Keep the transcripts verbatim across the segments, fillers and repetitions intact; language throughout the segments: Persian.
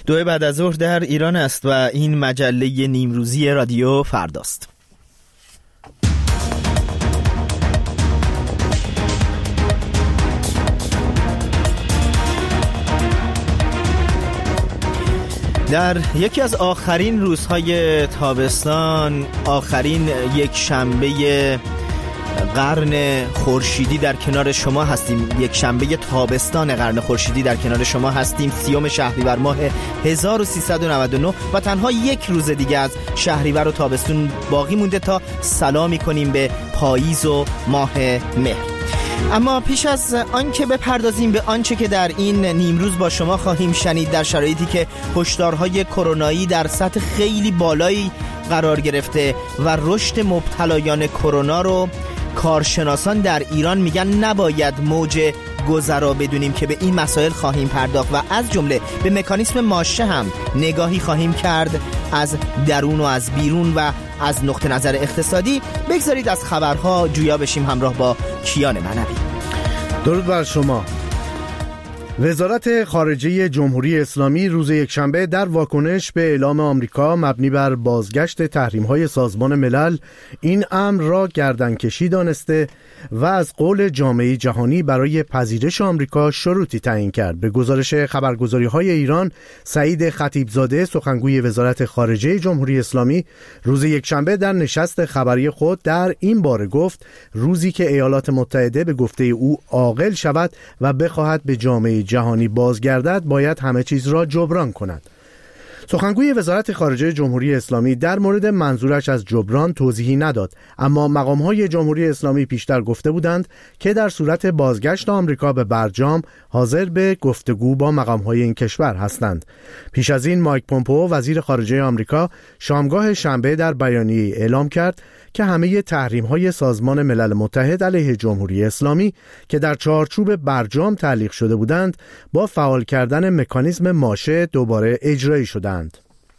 دو بعد از ظهر در ایران است و این مجله نیمروزی رادیو فرداست. در یکی از آخرین روزهای تابستان، آخرین یک شنبه قرن خورشیدی در کنار شما هستیم. یک شنبه تابستان قرن خورشیدی در کنار شما هستیم. سیوم شهریور ماه هزار و سیصد و نود و نه و تنها یک روز دیگه از شهریور و تابستون باقی مونده تا سلامی کنیم به پاییز و ماه مهر. اما پیش از آن که بپردازیم به آنچه که در این نیمروز با شما خواهیم شنید، در شرایطی که هشدارهای کرونایی در سطح خیلی بالایی قرار گرفته و رشد مبتلایان کرونا رو کارشناسان در ایران میگن نباید موج گذرا بدونیم که به این مسائل خواهیم پرداخت و از جمله به مکانیسم ماشه هم نگاهی خواهیم کرد از درون و از بیرون و از نقطه نظر اقتصادی. بگذارید از خبرها جویا بشیم همراه با کیان منوی. درود بر شما. وزارت خارجه جمهوری اسلامی روز یکشنبه در واکنش به اعلام آمریکا مبنی بر بازگشت تحریم‌های سازمان ملل این امر را گردنکشی دانسته و از قول جامعه جهانی برای پذیرش آمریکا شروطی تعیین کرد. به گزارش خبرگزاری‌های ایران، سعید خطیبزاده سخنگوی وزارت خارجه جمهوری اسلامی روز یکشنبه در نشست خبری خود در این باره گفت روزی که ایالات متحده به گفته او عاقل شود و بخواهد به جامعه جهانی بازگردد، باید همه چیز را جبران کند. سخنگوی وزارت خارجه جمهوری اسلامی در مورد منظورش از جبران توضیحی نداد، اما مقام‌های جمهوری اسلامی پیشتر گفته بودند که در صورت بازگشت آمریکا به برجام حاضر به گفتگو با مقام‌های این کشور هستند. پیش از این مایک پومپئو وزیر خارجه آمریکا شامگاه شنبه در بیانیه اعلام کرد که همه تحریم‌های سازمان ملل متحد علیه جمهوری اسلامی که در چارچوب برجام تعلیق شده بودند با فعال کردن مکانیزم ماشه دوباره اجرایی شدند.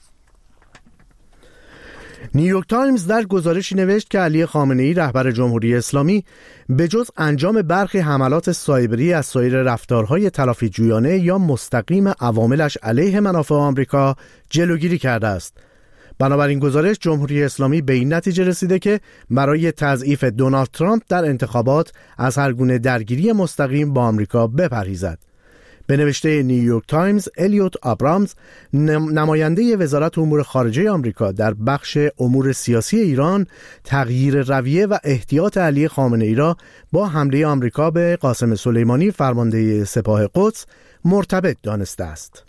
نیویورک تایمز در گزارشی نوشت که علی خامنه‌ای رهبر جمهوری اسلامی به جز انجام برخی حملات سایبری از سایر رفتارهای تلافی‌جویانه یا مستقیم عواملش علیه منافع آمریکا جلوگیری کرده است. بنابراین گزارش جمهوری اسلامی به این نتیجه رسیده که برای تضعیف دونالد ترامپ در انتخابات از هر گونه درگیری مستقیم با آمریکا بپرهیزد. به نوشته نیویورک تایمز، الیوت آبرامز نماینده وزارت امور خارجه آمریکا در بخش امور سیاسی ایران تغییر رویه و احتیاط علی خامنه‌ای را با حمله آمریکا به قاسم سلیمانی فرمانده سپاه قدس مرتبط دانسته است.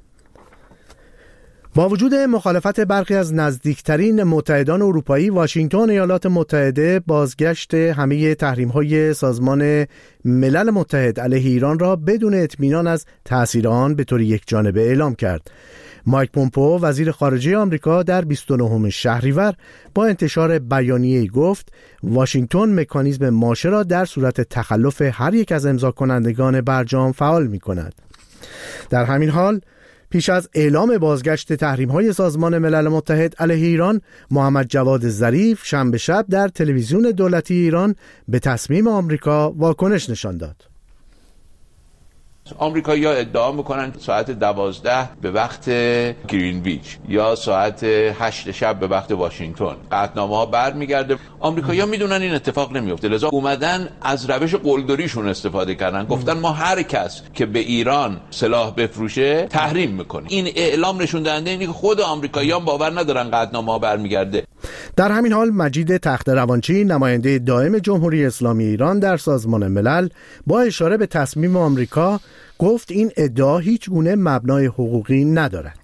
با وجود مخالفت برخی از نزدیکترین متحدان اروپایی، واشنگتن ایالات متحده بازگشت همه تحریم‌های سازمان ملل متحد علیه ایران را بدون اطمینان از تأثیر آن به طور یکجانبه اعلام کرد. مایک پومپئو وزیر خارجه آمریکا در بیست و نهم شهریور با انتشار بیانیه‌ای گفت واشنگتن مکانیزم ماشه را در صورت تخلف هر یک از امضا کنندگان برجام فعال می‌کند. در همین حال پیش از اعلام بازگشت تحریم‌های سازمان ملل متحد علیه ایران، محمد جواد ظریف شنبه شب در تلویزیون دولتی ایران به تصمیم آمریکا واکنش نشان داد. آمریکایی‌ها ادعا میکنن ساعت دوازده به وقت گرینویچ یا ساعت هشت شب به وقت واشنگتن قطعنامه ها برمیگرده. آمریکایی‌ها میدونن این اتفاق نمیفته، لذا اومدن از روش قلدریشون استفاده کردن، گفتن ما هر کس که به ایران سلاح بفروشه تحریم میکنیم. این اعلام نشون دهنده اینه که خود آمریکایی‌ها باور ندارن قطعنامه ها برمیگرده. در همین حال مجید تخت‌روانچی نماینده دائم جمهوری اسلامی ایران در سازمان ملل با اشاره به تصمیم آمریکا گفت این ادعا هیچ گونه مبنای حقوقی ندارد.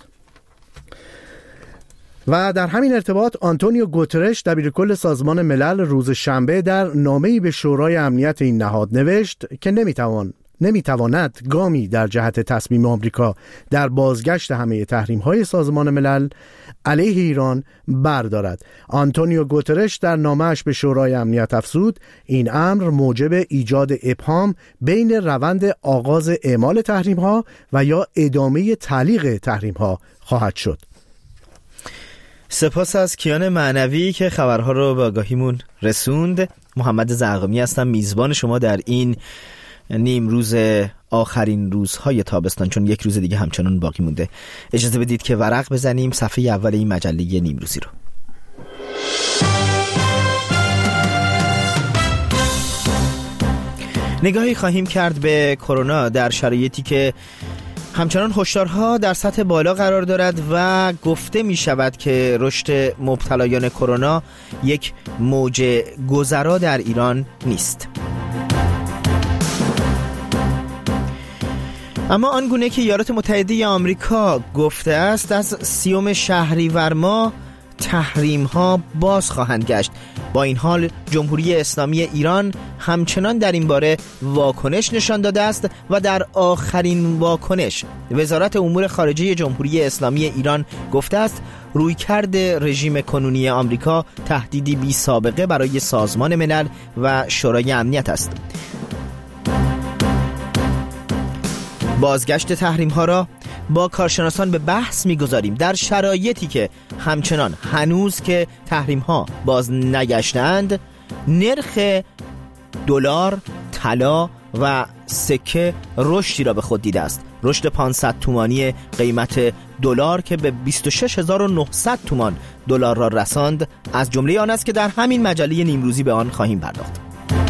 و در همین ارتباط آنتونیو گوترش دبیرکل سازمان ملل روز شنبه در نامه‌ای به شورای امنیت این نهاد نوشت که نمیتوان نمیتواند گامی در جهت تصمیم آمریکا در بازگشت همه تحریم‌های سازمان ملل علیه ایران بردارد. آنتونیو گوترش در نامه‌اش به شورای امنیت افزود این امر موجب ایجاد ابهام بین روند آغاز اعمال تحریم‌ها و یا ادامه تعلیق تحریم‌ها خواهد شد. سپاس از کیان معنوی که خبرها رو به آگاهیمون رسوند. محمد زرقامی هستم، میزبان شما در این نیم روز آخرین روزهای تابستان، چون یک روز دیگه همچنان باقی مونده، اجازه بدید که ورق بزنیم صفحه اول این مجله نیمروزی رو. نگاهی خواهیم کرد به کرونا در شرایطی که همچنان هشدارها در سطح بالا قرار دارد و گفته می شود که رشد مبتلایان کرونا یک موج گذرا در ایران نیست. اما آنگونه که ایالات متحده آمریکا گفته است از سیوم شهریور ماه تحریم ها باز خواهند گشت. با این حال جمهوری اسلامی ایران همچنان در این باره واکنش نشان داده است و در آخرین واکنش وزارت امور خارجه جمهوری اسلامی ایران گفته است رویکرد رژیم کنونی آمریکا تهدیدی بی سابقه برای سازمان ملل و شورای امنیت است. بازگشت تحریم ها را با کارشناسان به بحث می‌گذاریم در شرایطی که همچنان هنوز که تحریم ها باز نگشتند نرخ دلار، طلا و سکه رشدی را به خود دیده است. رشد پانصد تومانی قیمت دلار که به بیست و شش هزار و نهصد تومان دلار را رساند از جمله آن است که در همین مجله نیمروزی به آن خواهیم پرداخت.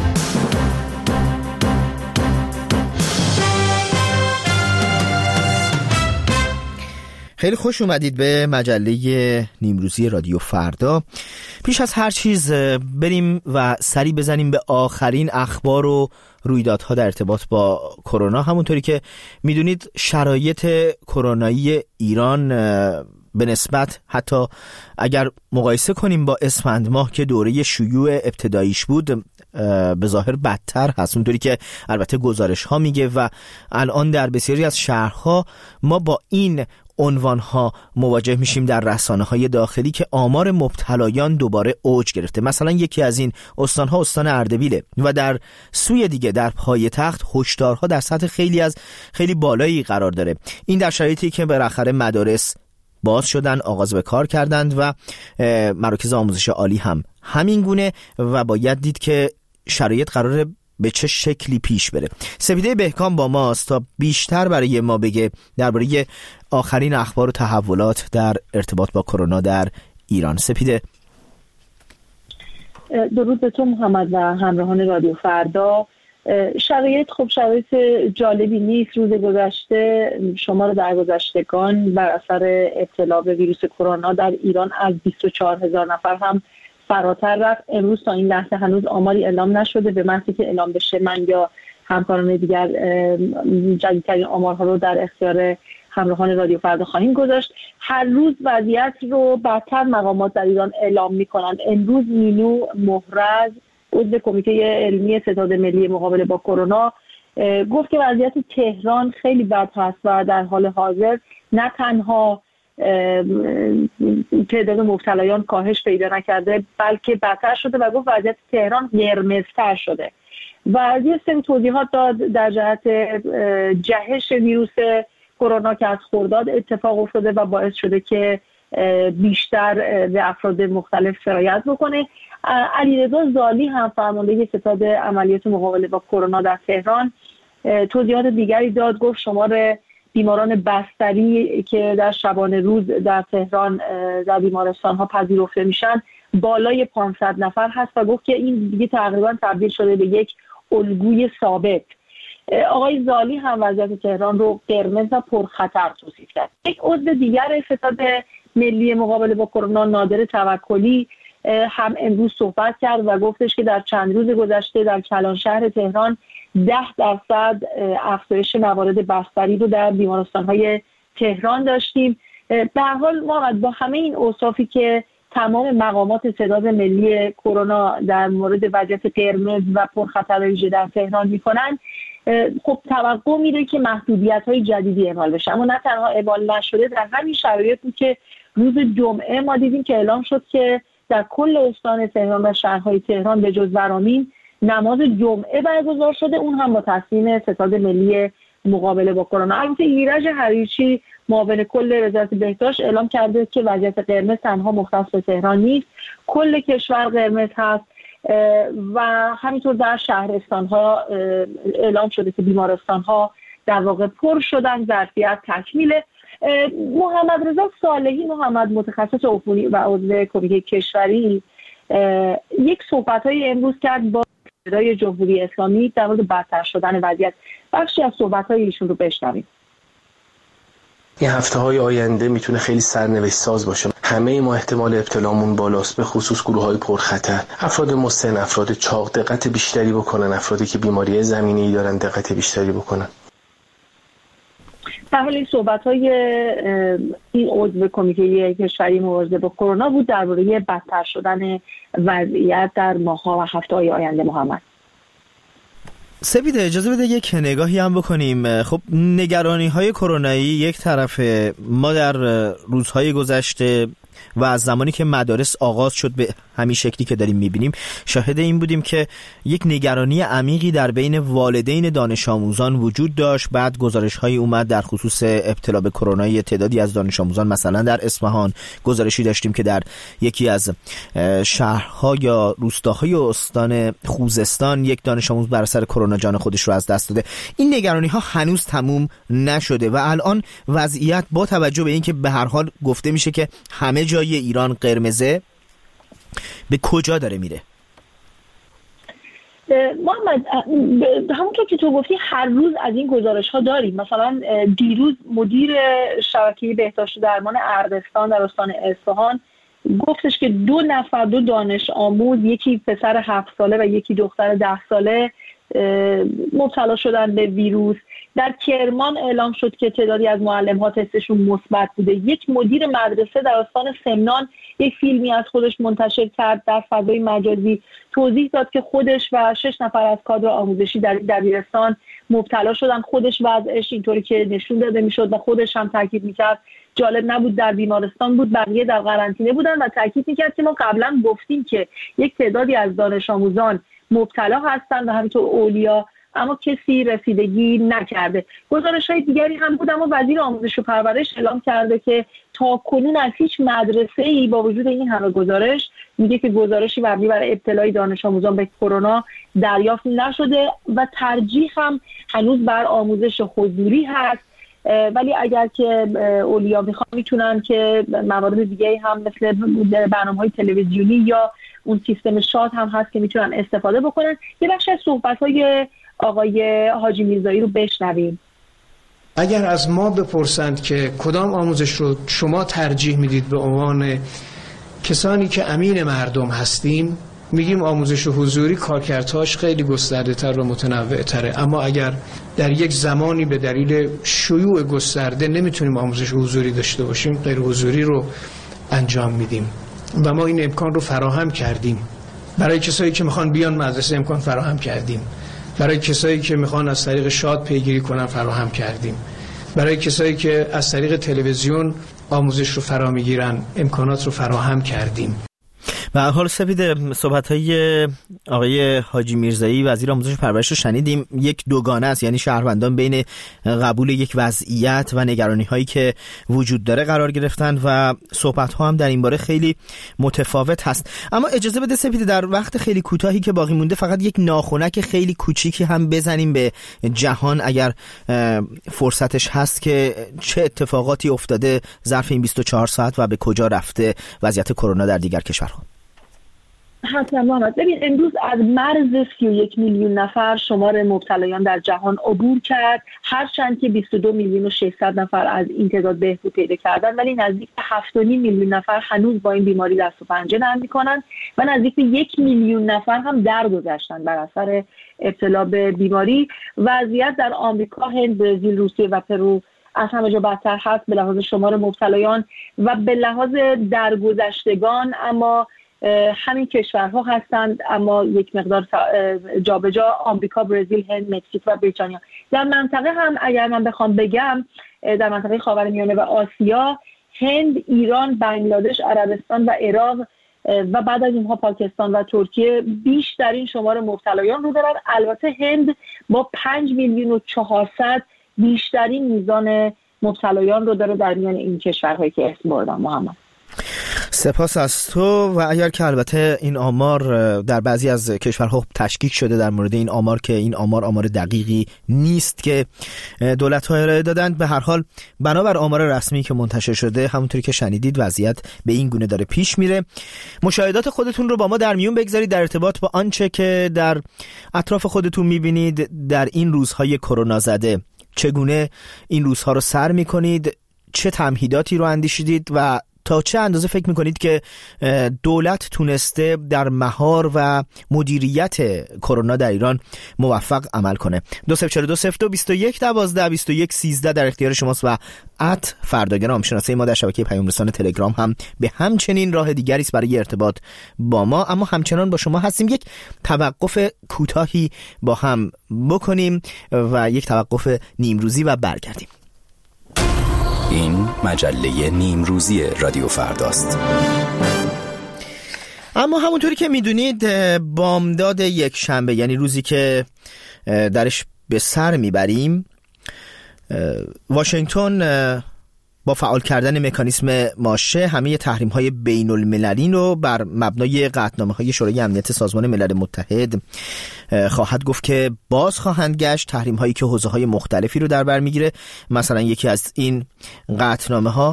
خیلی خوش اومدید به مجله نیمروزی رادیو فردا. پیش از هر چیز بریم و سری بزنیم به آخرین اخبار و رویدادها در ارتباط با کرونا. همونطوری که میدونید شرایط کرونایی ایران به نسبت، حتی اگر مقایسه کنیم با اسفند ماه که دوره شیوع ابتداییش بود، به ظاهر بدتر هست، اونطوری که البته گزارش ها میگه و الان در بسیاری از شهرها ما با این عنوانها مواجه میشیم در رسانه‌های داخلی که آمار مبتلایان دوباره اوج گرفته. مثلا یکی از این استانها استان اردبیله و در سوی دیگه در پایتخت هشدارها در سطح خیلی از خیلی بالایی قرار داره. این در شرایطی که بالاخره مدارس باز شدن، آغاز به کار کردند و مراکز آموزش عالی هم همین گونه و باید دید که شرایط قراره به چه شکلی پیش بره. سپیده بهکام با ماست تا بیشتر برای ما بگه درباره آخرین اخبار و تحولات در ارتباط با کرونا در ایران. سپیده، درود به تو محمد و همراهان رادیو فردا. شرایط خب شرایط جالبی نیست. روز گذشته شمار درگذشتگان بر اثر ابتلا به ویروس کرونا در ایران از بیست و چهار هزار نفر هم فراتر رفت. امروز تا این لحظه هنوز آماری اعلام نشده. به محضی که اعلام بشه من یا همکاران دیگر جدیدترین آمارها رو در اختیار همراهان رادیو فردا خواهیم گذاشت. هر روز وضعیت رو بدتر مقامات در ایران اعلام می‌کنند. امروز مینو محرز عضو کمیته علمی ستاد ملی مقابله با کرونا گفت که وضعیت تهران خیلی بد هست و در حال حاضر نه تنها تعداد مبتلایان کاهش پیدا نکرده بلکه بدتر شده و گفت وضعیت تهران قرمزتر شده و از یه سری توضیحات داد در جهت جهش ویروس کرونا که از خرداد اتفاق افتاده و باعث شده که بیشتر به افراد مختلف سرایت بکنه. علیرضا زالی هم فرمانده ستاد عملیات مقابله با کرونا در تهران توضیحات دیگری داد. گفت شمار بیماران بستری که در شبانه روز در تهران در بیمارستان ها پذیرفته میشن بالای پانصد نفر هست و گفت که این دیگه تقریبا تبدیل شده به یک الگوی ثابت. آقای زالی هم وضعیت تهران رو قرمز و پرخطر توصیف کرد. یک عضو دیگر ستاد ملی مقابله با کرونا نادر توکلی هم امروز صحبت کرد و گفتش که در چند روز گذشته در کلانشهر تهران ده درصد افزایش موارد بستری رو در بیمارستان‌های تهران داشتیم. به هر حال ما با همه این اوصافی که تمام مقامات ستاد ملی کرونا در مورد وضعیت قرمز و پرخطر ویژه در تهران میکنن، خب توقع میره که محدودیت‌های جدیدی اعمال بشه. اما نه تنها اعمال نشده، در همین شرایط بود که روز جمعه ما دیدیم که اعلام شد که در کل استان تهران و شهرهای تهران به جز ورامین نماز جمعه برگزار شده، اون هم با تصمیم ستاد ملی مقابله با کرونا. البته ایرج حریچی معاون کل وزارت بهداشت اعلام کرده که وضعیت قرمز تنها مختص به تهران نیست، کل کشور قرمز هست و همینطور در شهرستان ها اعلام شده که بیمارستان ها در واقع پر شدن، ظرفیت تکمیله. محمد رضا صالحی محمد متخصص عفونی و عضو کمیته کشوری یک صحبت‌های امروز کرد با صدای جمهوری اسلامی در مورد بدتر شدن وضعیت. بخشی از صحبت‌های ایشون رو بشنویم. این هفته‌های آینده میتونه خیلی سرنوشت ساز باشه. همه ما احتمال ابتلامون بالاست، به خصوص گروه‌های پرخطر. افراد مسن، افراد چاق دقت بیشتری بکنن، افرادی که بیماری زمینه‌ای دارن دقت بیشتری بکنن. در حال این صحبت‌های این عضو کمیته کشوری مبارزه با کرونا بود درباره بدتر شدن وضعیت در ماه‌ها و هفته‌های آینده. محمد سپیده اجازه بده یک نگاهی هم بکنیم. خب نگرانی های کرونایی یک طرفه، ما در روزهای گذشته و از زمانی که مدارس آغاز شد به همین شکلی که داریم میبینیم شاهد این بودیم که یک نگرانی عمیقی در بین والدین دانش آموزان وجود داشت. بعد گزارش هایی اومد در خصوص ابتلا به کرونا تعدادی از دانش آموزان، مثلا در اصفهان گزارشی داشتیم که در یکی از شهرها یا روستاهای استان خوزستان یک دانش آموز بر اثر کرونا جان خودش رو از دست داده. این نگرانی ها هنوز تموم نشده و الان وضعیت با توجه به اینکه به هر حال گفته میشه که همه جای ایران قرمزه، به کجا داره میره؟ محمد همونطور که تو گفتی هر روز از این گزارش ها داریم. مثلا دیروز مدیر شبکه بهداشت و درمان اردستان در استان اصفهان گفتش که دو نفر دو دانش آموز، یکی پسر هفت ساله و یکی دختر ده ساله مبتلا شدن به ویروس. در کرمان اعلام شد که تعدادی از معلم‌ها تستشون مثبت بوده. یک مدیر مدرسه در استان سمنان یک فیلمی از خودش منتشر کرد در فضای مجازی، توضیح داد که خودش و شش نفر از کادر آموزشی در دبیرستان مبتلا شدن. خودش وضعش اینطوری که نشون داده میشد و خودش هم تاکید میکرد جالب نبود در بیمارستان بود، بقیه در قرنطینه بودن و تاکید میکرد که ما قبلا گفتیم که یک تعدادی از دانش آموزان مبتلا هستند و همینطور اولیا، اما کسی رسیدگی نکرده. گزارش های دیگری هم بود، اما وزیر آموزش و پرورش اعلام کرده که تا کنون از هیچ مدرسه‌ای با وجود این همه گزارش میگه که گزارشی مبنی بر ابتلای دانش آموزان به کرونا دریافت نشده و ترجیح هم هنوز بر آموزش حضوری هست. ولی اگر که اولیا میخوان میتونن که موارد دیگه هم مثل برنامه‌های تلویزیونی یا اون سیستم شاد هم هست که میتونن استفاده بکنن. یه بخش از صحبت‌های آقای حاجی میرزایی رو بشنویم. اگر از ما بپرسند که کدام آموزش رو شما ترجیح میدید به عنوان کسانی که امین مردم هستیم، میگیم آموزش حضوری کارکردهاش خیلی گسترده تر و متنوع تره. اما اگر در یک زمانی به دلیل شیوع گسترده نمیتونیم آموزش حضوری داشته باشیم، غیر حضوری رو انجام میدیم و ما این امکان رو فراهم کردیم. برای کسایی که میخوان بیان مدرسه امکان فراهم کردیم. برای کسایی که میخوان از طریق شاد پیگیری کنن فراهم کردیم. برای کسایی که از طریق تلویزیون آموزش رو فرا میگیرن امکانات رو فراهم کردیم. به هر حال سپید صحبت‌های آقای حاجی میرزایی وزیر آموزش و پرورش رو شنیدیم. یک دوگانه است، یعنی شهروندان بین قبول یک وضعیت و نگرانی‌هایی که وجود داره قرار گرفتن و صحبت‌ها هم در این باره خیلی متفاوت هست. اما اجازه بده سپید در وقت خیلی کوتاهی که باقی مونده فقط یک ناخنک خیلی کوچیکی هم بزنیم به جهان اگر فرصتش هست که چه اتفاقاتی افتاده ظرف این بیست و چهار ساعت و به کجا رفته وضعیت کرونا در دیگر کشورها. حتما محمد، ببین امروز از مرز سی و یک میلیون نفر شمار مبتلایان در جهان عبور کرد، هرچند که بیست و دو میلیون و ششصد نفر از این تعداد بهبود پیدا کردن، ولی نزدیک به هفت و نیم میلیون نفر هنوز با این بیماری دست و پنجه نرم میکنن و نزدیک به یک میلیون نفر هم درگذشتن بر اثر ابتلا به بیماری. وضعیت در آمریکا، هند، برزیل، روسیه و پرو از همه جا بدتر هست به لحاظ شمار مبتلایان و به لحاظ درگذشتگان، اما همین کشورها هستند، اما یک مقدار جابجا آمریکا، برزیل، هند، مکزیک و بریتانیا. در منطقه هم اگر من بخوام بگم در منطقه خاورمیانه و آسیا، هند، ایران، بنگلادش، عربستان و عراق و بعد از اینها پاکستان و ترکیه بیشترین شمار مبتلایان رو دارن. البته هند با پنج میلیون و چهارصد بیشترین میزان مبتلایان رو داره در میان این کشورهایی که اسم بردم. محمد سپاس از تو. و اگر که البته این آمار در بعضی از کشورها تشکیک شده در مورد این آمار که این آمار آمار دقیقی نیست که دولت‌ها ارائه دادند، به هر حال بنابر آمار رسمی که منتشر شده همونطوری که شنیدید وضعیت به این گونه داره پیش میره. مشاهدات خودتون رو با ما در میون بگذارید در ارتباط با آنچه که در اطراف خودتون میبینید در این روزهای کرونا زده. چگونه این روزها رو سر میکنید؟ چه تمهیداتی رو اندیشیدید و تا چه اندازه فکر میکنید که دولت تونسته در مهار و مدیریت کرونا در ایران موفق عمل کنه؟ دو صفر چهار دو صفر دو بیست و یک دوازده بیست و یک سیزده در اختیار شماست و ات فرداگرام شناسه ما در شبکه پیام رسان تلگرام هم به همچنین راه دیگری است برای ارتباط با ما. اما همچنان با شما هستیم. یک توقف کوتاهی با هم بکنیم و یک توقف نیمروزی و برگردیم. این مجله نیمروزی رادیو فرداست. اما همونطوری که میدونید بامداد یک شنبه، یعنی روزی که درش به سر میبریم، واشنگتن با فعال کردن مکانیزم ماشه همه تحریم‌های بین‌المللی رو بر مبنای قطعنامه‌های شورای امنیت سازمان ملل متحد خواهد گفت که باز خواهند گشت. تحریم‌هایی که حوزه‌های مختلفی رو در بر می‌گیره. مثلا یکی از این قطعنامه‌ها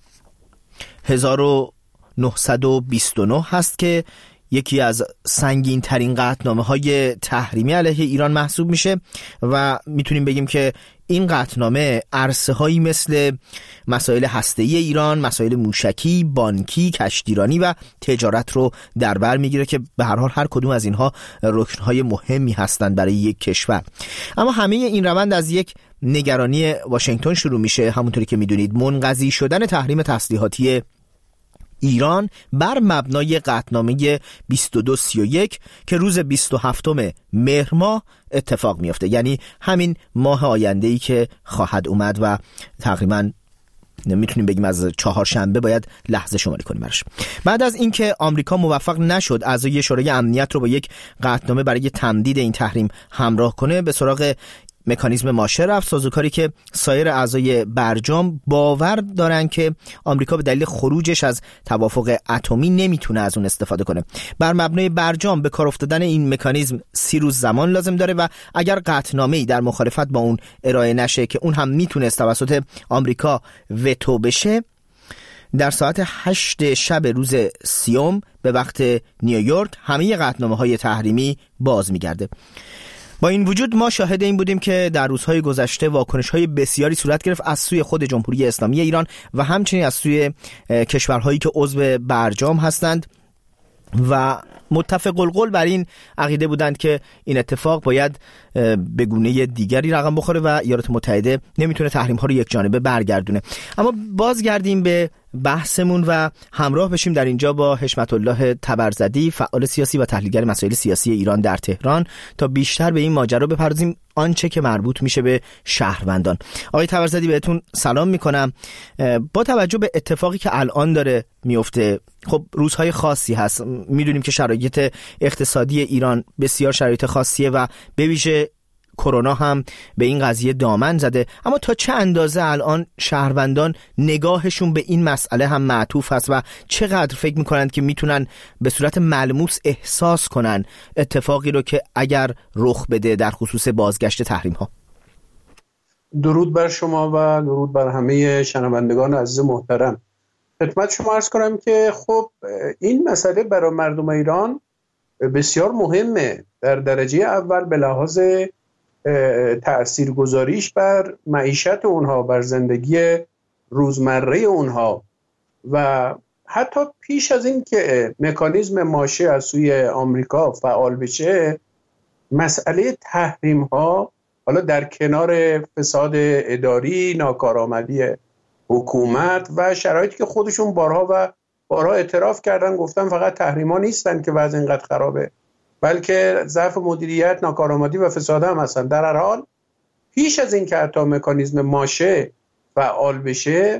هزار و نهصد و بیست و نه هست که یکی از سنگین ترین قطعنامه‌های تحریمی علیه ایران محسوب میشه و میتونیم بگیم که این قطعنامه عرصه‌هایی مثل مسائل هسته‌ای ایران، مسائل موشکی، بانکی، کشتیرانی و تجارت رو در بر میگیره که به هر حال هر کدوم از اینها رکن‌های مهمی هستند برای یک کشور. اما همه این روند از یک نگرانی واشنگتن شروع میشه. همونطوری که میدونید منقضی شدن تحریم تسلیحاتی ایران بر مبنای قطعنامه بیست و دو سی و یک که روز بیست و هفتم مهر ماه اتفاق میفته، یعنی همین ماه آینده‌ای که خواهد اومد و تقریباً میتونیم بگیم از چهارشنبه باید لحظه شماری کنیم براش. بعد از اینکه آمریکا موفق نشد اعضای شورای امنیت رو با یک قطعنامه برای تمدید این تحریم همراه کنه، به سراغ مکانیزم ماشه رفت، سازوکاری که سایر اعضای برجام باور دارن که آمریکا به دلیل خروجش از توافق اتمی نمیتونه از اون استفاده کنه. بر مبنای برجام به کار افتادن این مکانیزم سی روز زمان لازم داره و اگر قطعنامه‌ای در مخالفت با اون ارائه نشه که اون هم میتونه توسط آمریکا وتو بشه، در ساعت هشت شب روز سیوم به وقت نیویورک همه قطعنامه‌های تحریمی باز میگرده. با این وجود ما شاهد این بودیم که در روزهای گذشته واکنش‌های بسیاری صورت گرفت از سوی خود جمهوری اسلامی ایران و همچنین از سوی کشورهایی که عضو برجام هستند و متفق القول بر این عقیده بودند که این اتفاق باید به گونه دیگری رقم بخوره و ایالات متحده نمیتونه تحریم ها رو یک جانبه برگردونه. اما بازگردیم به بحثمون و همراه بشیم در اینجا با حشمت الله تبرزدی، فعال سیاسی و تحلیلگر مسائل سیاسی ایران در تهران، تا بیشتر به این ماجرا بپردازیم، آنچه که مربوط میشه به شهروندان. آقای تبرزدی بهتون سلام میکنم. با توجه به اتفاقی که الان داره میفته، خب روزهای خاصی هست، میدونیم که شرایط اقتصادی ایران بسیار شرایط خاصیه و به ویژه کرونا هم به این قضیه دامن زده، اما تا چه اندازه الان شهروندان نگاهشون به این مسئله هم معطوف هست و چقدر فکر میکنند که میتونن به صورت ملموس احساس کنن اتفاقی رو که اگر رخ بده در خصوص بازگشت تحریم ها؟ درود بر شما و درود بر همه شنوندگان عزیز محترم. خدمت شما عرض کنم که خب این مسئله برای مردم ایران بسیار مهمه. در درجه اول به لحاظ تأثیرگذاریش بر معیشت اونها، بر زندگی روزمره اونها، و حتی پیش از این که مکانیزم ماشه از سوی آمریکا فعال بشه، مسئله تحریم ها حالا در کنار فساد اداری، ناکارآمدی حکومت و شرایطی که خودشون بارها و بارها اعتراف کردن، گفتن فقط تحریم ها نیستن که وضع اینقدر خرابه، بلکه ضعف مدیریت، ناکارآمدی و فساد هم هستن. در هر حال پیش از این که حتی مکانیزم ماشه فعال بشه،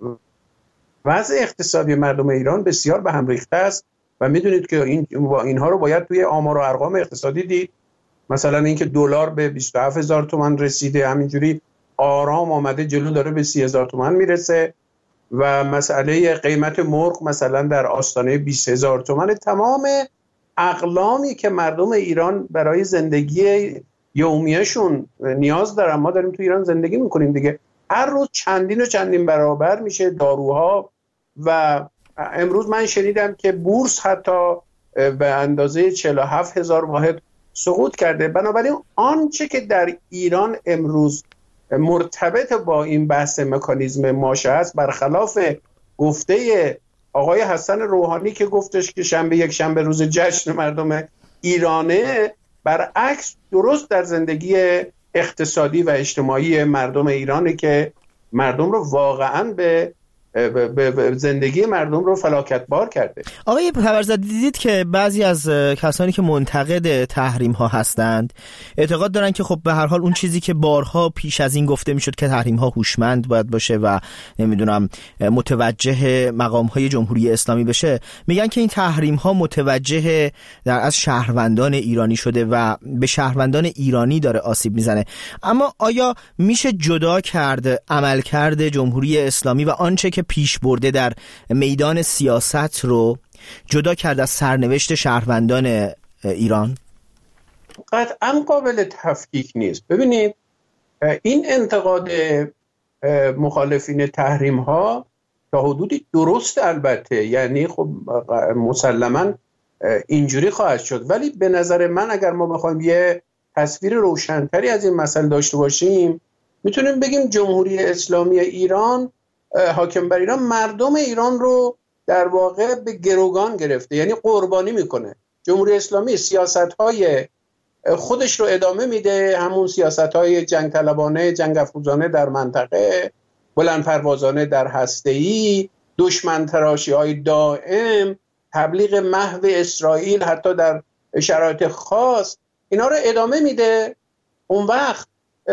وضع اقتصادی مردم ایران بسیار به هم ریخته است و میدونید که این اینها رو باید توی آمار و ارقام اقتصادی دید. مثلا اینکه دلار به بیست و هفت هزار تومان رسیده، همینجوری آرام آمده جلو، داره به سی هزار تومان میرسه و مسئله قیمت مرغ مثلا در آستانه بیست هزار تومان، تمام اقلامی که مردم ایران برای زندگی یومیهشون نیاز دارن. ما داریم تو ایران زندگی میکنیم دیگه، هر روز چندین و چندین برابر میشه داروها. و امروز من شنیدم که بورس حتی به اندازه چهل و هفت هزار واحد سقوط کرده. بنابراین آنچه که در ایران امروز مرتبط با این بحث مکانیزم ماشه است، برخلاف گفته آقای حسن روحانی که گفتش که شنبه یک شنبه روز جشن مردم ایرانه، برعکس درست در زندگی اقتصادی و اجتماعی مردم ایرانه که مردم رو واقعاً به به به زندگی مردم رو فلاکت بار کرده. آقای پروردزاده، دیدید که بعضی از کسانی که منتقد تحریم ها هستند اعتقاد دارن که خب به هر حال اون چیزی که بارها پیش از این گفته میشد که تحریم ها هوشمند باید باشه و نمیدونم متوجه مقام های جمهوری اسلامی بشه، میگن که این تحریم ها متوجه در از شهروندان ایرانی شده و به شهروندان ایرانی داره آسیب میزنه. اما آیا میشه جدا کرد عملکرد جمهوری اسلامی و آنچه که پیش برده در میدان سیاست رو جدا کرد از سرنوشت شهروندان ایران؟ قطعا قابل تفکیک نیست. ببینید این انتقاد مخالفین تحریم ها تا حدودی درست البته، یعنی خب مسلماً اینجوری خواهد شد، ولی به نظر من اگر ما بخوایم یه تصویر روشنتری از این مسئله داشته باشیم میتونیم بگیم جمهوری اسلامی ایران حاکم بر ایران مردم ایران رو در واقع به گروگان گرفته، یعنی قربانی میکنه. جمهوری اسلامی سیاست‌های خودش رو ادامه میده، همون سیاست‌های جنگ طلبانه، جنگ افروزانه در منطقه، بلند پروازانه در هسته‌ای، دشمن تراشی‌های دائم، تبلیغ محو اسرائیل حتی در شرایط خاص، اینا رو ادامه میده. اون وقت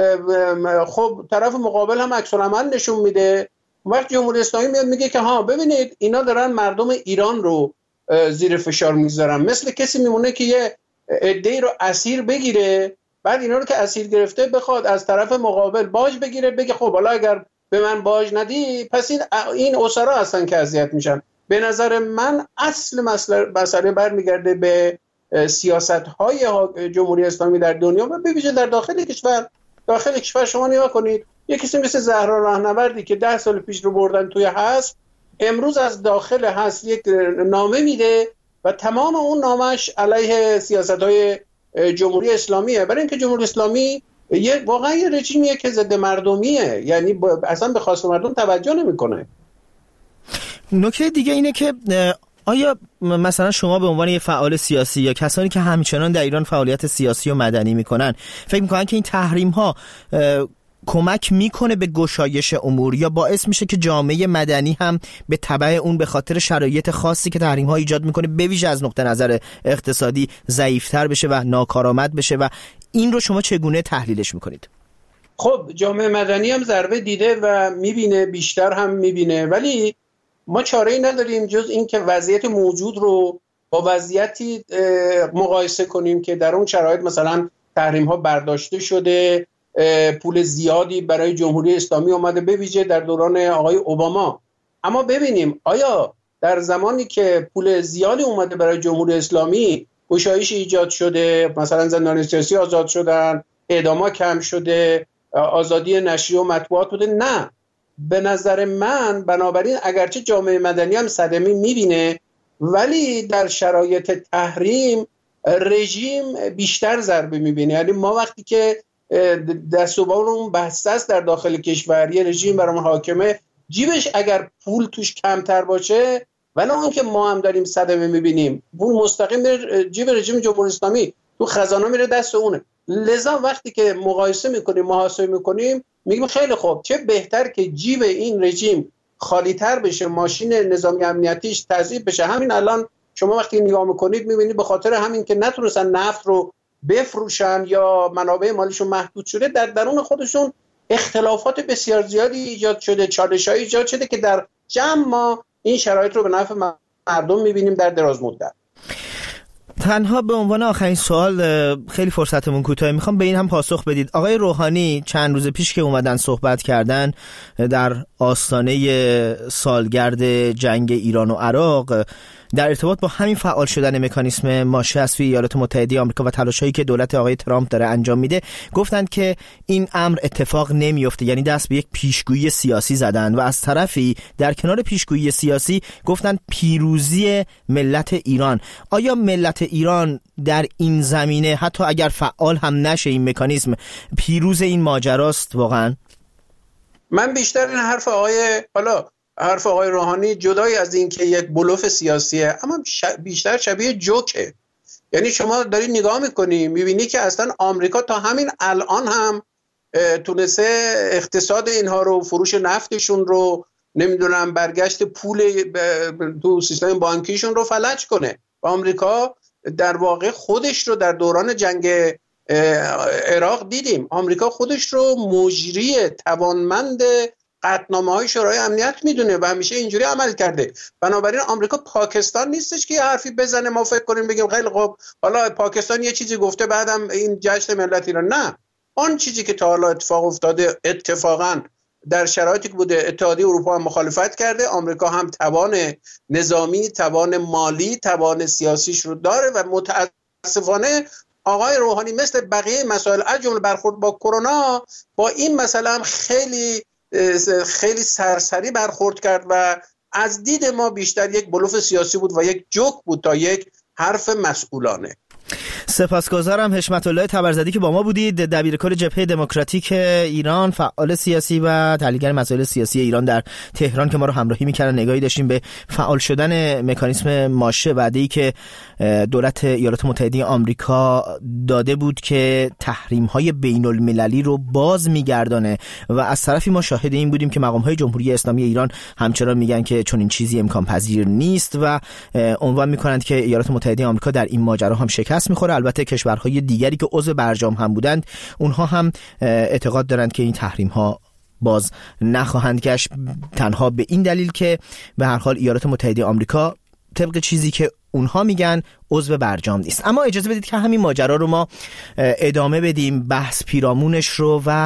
خب طرف مقابل هم عکس العمل نشون میده. اون وقت جمهوری اسلامی میاد میگه که ها ببینید اینا دارن مردم ایران رو زیر فشار میذارن، مثل کسی میمونه که یه عده‌ای رو اسیر بگیره، بعد اینا رو که اسیر گرفته بخواد از طرف مقابل باج بگیره، بگه خب حالا اگر به من باج ندی پس این این اسرا هستن که اذیت میشن. به نظر من اصل مسئله برمیگرده به سیاست‌های جمهوری اسلامی در دنیا و به ویژه در داخل کشور. داخل کشور شما نگاه کنید، یک کسی مثل زهرا راهنوردی که ده سال پیش رو بردن توی حبس، امروز از داخل حبس یک نامه میده و تمام اون نامش علیه سیاست‌های جمهوری اسلامیه، برای اینکه جمهوری اسلامی یه واقعا یه رژیمیه که ضد مردمیه، یعنی اصلا به خواست مردم توجه نمیکنه. نکته دیگه اینه که آیا مثلا شما به عنوان یه فعال سیاسی یا کسانی که همچنان در ایران فعالیت سیاسی و مدنی میکنن فکر میکنن که این تحریم ها کمک میکنه به گشایش امور یا باعث میشه که جامعه مدنی هم به تبع اون به خاطر شرایط خاصی که تحریم ها ایجاد میکنه به ویژه از نقطه نظر اقتصادی ضعیفتر بشه و ناکارآمد بشه و این رو شما چگونه تحلیلش میکنید؟ خب جامعه مدنی هم ضربه دیده و میبینه، بیشتر هم میبینه، ولی ما چاره‌ای نداریم جز این که وضعیت موجود رو با وضعیتی مقایسه کنیم که در اون شرایط مثلا تحریم ها برداشته شده، پول زیادی برای جمهوری اسلامی اومده به ویژه در دوران آقای اوباما. اما ببینیم آیا در زمانی که پول زیادی اومده برای جمهوری اسلامی گشایش ایجاد شده، مثلا زندانیان سیاسی آزاد شدن، اعدام‌ها کم شده، آزادی نشریه و مطبوعات بوده؟ نه. به نظر من بنابراین اگرچه جامعه مدنی هم صدمه میبینه، ولی در شرایط تحریم رژیم بیشتر ضربه میبینه. یعنی ما وقتی که دست و بالمون بسته است در داخل کشور، یه رژیم برامون حاکمه، جیبش اگر پول توش کمتر باشه، ولی اون که ما هم داریم صدمه میبینیم، پول مستقیم میره جیب رژیم جمهوری اسلامی، تو خزانه میره دست اونه. لذا وقتی که مقایسه میکنیم، محاسبه میکنیم، میگیم خیلی خوب، چه بهتر که جیب این رژیم خالی تر بشه، ماشین نظامی امنیتیش تضعیف بشه. همین الان شما وقتی نگاه میکنید میبینید به خاطر همین که نتونستن نفت رو بفروشن یا منابع مالیشون محدود شده، در درون خودشون اختلافات بسیار زیادی ایجاد شده، چالش‌های ایجاد شده که در جمع ما این شرایط رو به نفع مردم میبینیم در دراز مدت. تنها به عنوان آخرین سوال، خیلی فرصتمون کوتاه، میخوام به این هم پاسخ بدید. آقای روحانی چند روز پیش که اومدن صحبت کردن در آستانه سالگرد جنگ ایران و عراق در ارتباط با همین فعال شدن مکانیسم ماشه از سوی ایالات متحده آمریکا و تلاش‌هایی که دولت آقای ترامپ داره انجام میده، گفتند که این امر اتفاق نمیفته، یعنی دست به یک پیشگویی سیاسی زدن و از طرفی در کنار پیشگویی سیاسی گفتند پیروزی ملت ایران. آیا ملت ایران در این زمینه حتی اگر فعال هم نشه این مکانیسم پیروز این ماجراست واقعا؟ من بیشتر این حرف آقای حالا حرف آقای روحانی جدای از این که یک بلوف سیاسیه، اما بیشتر شبیه جوکه. یعنی شما داری نگاه میکنی میبینی که اصلا آمریکا تا همین الان هم تونسته اقتصاد اینها رو، فروش نفتشون رو، نمیدونم برگشت پول تو سیستم بانکیشون رو فلج کنه. و آمریکا در واقع خودش رو در دوران جنگ عراق دیدیم، آمریکا خودش رو مجری توانمند قطعنامه‌های شورای امنیت میدونه و همیشه اینجوری عمل کرده. بنابراین آمریکا پاکستان نیستش که یه حرفی بزنه ما فکر کنیم بگیم خیلی خوب حالا پاکستان یه چیزی گفته بعدم این جشن ملت ایران. نه، آن چیزی که تا حالا اتفاق افتاده اتفاقا در شرایطی که بوده اتحادیه اروپا هم مخالفت کرده، آمریکا هم توان نظامی، توان مالی، توان سیاسیش رو داره و متاسفانه آقای روحانی مثل بقیه مسائل از جمله برخورد با کرونا با این مسئله هم خیلی خیلی سرسری برخورد کرد و از دید ما بیشتر یک بلوف سیاسی بود و یک جوک بود تا یک حرف مسئولانه. سپاسگزارم حشمت الله تبرزدی که با ما بودید، دبیرکل جبهه دموکراتیک ایران، فعال سیاسی و تحلیلگر مسائل سیاسی ایران در تهران که ما رو همراهی می‌کردن. نگاهی داشتیم به فعال شدن مکانیسم ماشه، وعده‌ای که دولت ایالات متحده آمریکا داده بود که تحریم‌های بین‌المللی رو باز می‌گردانه و از طرفی ما شاهد این بودیم که مقام‌های جمهوری اسلامی ایران همچنان میگن که چون این چیزی امکان پذیر نیست و عنوان می‌کنند که ایالات متحده آمریکا در این ماجرا هم شکست می‌خوره. البته کشورهای دیگری که عضو برجام هم بودند اونها هم اعتقاد دارند که این تحریم‌ها باز نخواهند گشت، تنها به این دلیل که به هر حال ایالات متحده آمریکا طبق چیزی که اونها میگن عضو برجام نیست. اما اجازه بدید که همین ماجرا رو ما ادامه بدیم، بحث پیرامونش رو و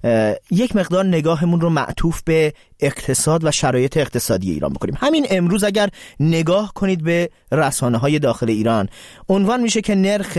یک مقدار نگاهمون رو معطوف به اقتصاد و شرایط اقتصادی ایران بکنیم. همین امروز اگر نگاه کنید به رسانه‌های داخل ایران، عنوان میشه که نرخ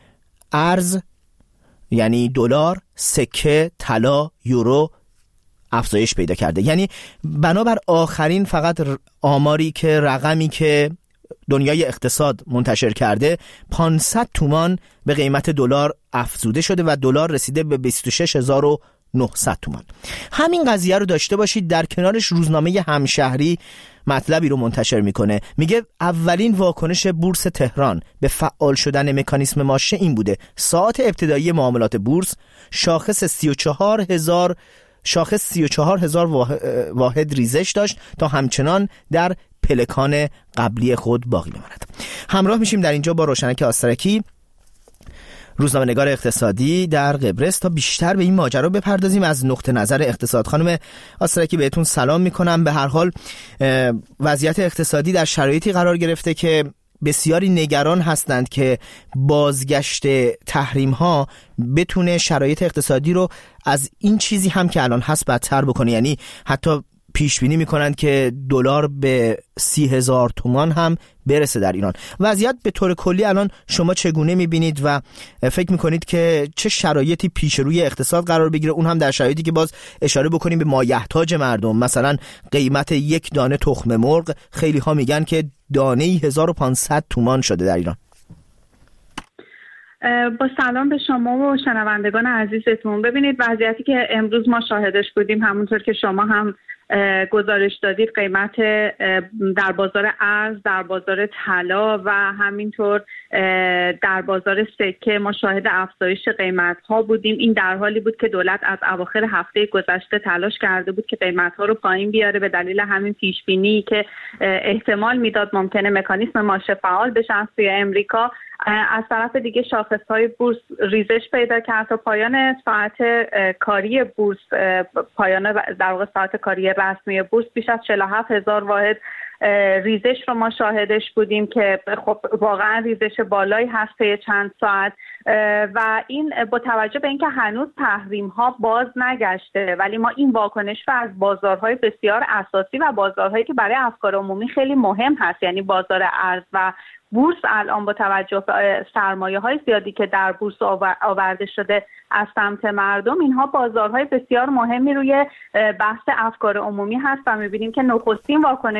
ارز یعنی دلار، سکه، طلا، یورو افزایش پیدا کرده. یعنی بنابر آخرین فقط آماری که رقمی که دنیای اقتصاد منتشر کرده، پانصد تومان به قیمت دلار افزوده شده و دلار رسیده به بیست و شش هزار و نهصد تومان. همین قضیه رو داشته باشید. در کنارش روزنامه همشهری مطلبی رو منتشر میکنه، میگه اولین واکنش بورس تهران به فعال شدن مکانیسم ماشه این بوده: ساعت ابتدایی معاملات بورس شاخص سی و چهار هزار شاخص سی و چهار هزار واحد ریزش داشت تا همچنان در پلکان قبلی خود باقی بماند. همراه میشیم در اینجا با روشنک آسترکی، روزنامه‌نگار اقتصادی در قبرس، تا بیشتر به این ماجرا بپردازیم از نقطه نظر اقتصاد. خانم آسترکی بهتون سلام میکنم. به هر حال وضعیت اقتصادی در شرایطی قرار گرفته که بسیاری نگران هستند که بازگشت تحریم ها بتونه شرایط اقتصادی رو از این چیزی هم که الان هست بدتر بکنه. یعنی حتی پیش بینی میکنند که دلار به سی هزار تومان هم برسه در ایران. وضعیت به طور کلی الان شما چگونه میبینید و فکر میکنید که چه شرایطی پیش روی اقتصاد قرار بگیره، اون هم در شرایطی که باز اشاره بکنیم به مایحتاج مردم؟ مثلا قیمت یک دانه تخم مرغ خیلی ها میگن که دانه هزار و پانصد تومان شده در ایران. با سلام به شما و شنوندگان عزیزتون. ببینید وضعیتی که امروز ما شاهدش بودیم، همونطور که شما هم گزارش دادید، قیمت در بازار ارز، در بازار طلا و همینطور در بازار سکه ما شاهد افزایش قیمت ها بودیم. این در حالی بود که دولت از اواخر هفته گذشته تلاش کرده بود که قیمت ها رو پایین بیاره به دلیل همین پیش بینی که احتمال میداد ممکنه مکانیسم ماشه فعال بشه از سوی امریکا. از طرف دیگه شاخص‌های بورس ریزش پیدا کرد تا پایان ساعت کاری بورس، پایان در واقع ساعت کاری رسمی بورس بیش از چهل و هفت هزار واحد ریزش رو ما شاهدش بودیم که خب واقعا ریزش بالایی هست طی چند ساعت و این با توجه به اینکه هنوز تحریم ها باز نگشته ولی ما این واکنش رو از بازارهای بسیار اساسی و بازارهایی که برای افکار عمومی خیلی مهم هست، یعنی بازار ارز و بورس الان با توجه به سرمایه های زیادی که در بورس آورده شده از سمت مردم، اینها بازارهای بسیار مهمی روی بحث افکار عمومی هست و می‌بینیم که نخستین واکنش